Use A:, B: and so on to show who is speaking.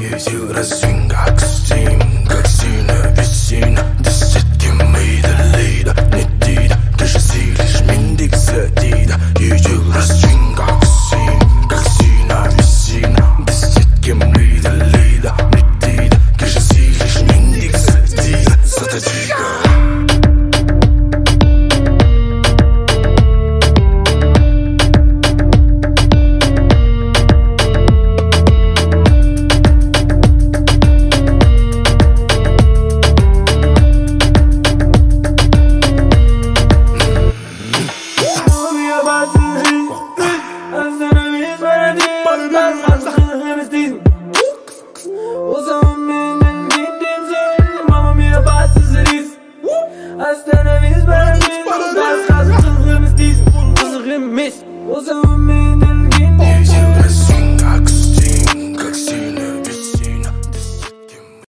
A: Ютил развинг акстим, как сина весина. Десятки мейда лейда, не дида. Ты же силишь миндик задида. Ютил развинг акстим, как сина весина. Десятки мейда лейда, не дида. Ты же силишь миндик задида. Зададига.
B: Остановись, парадис, das Hass, Kızgın istiyorsun, kızgın mis. O zaman beni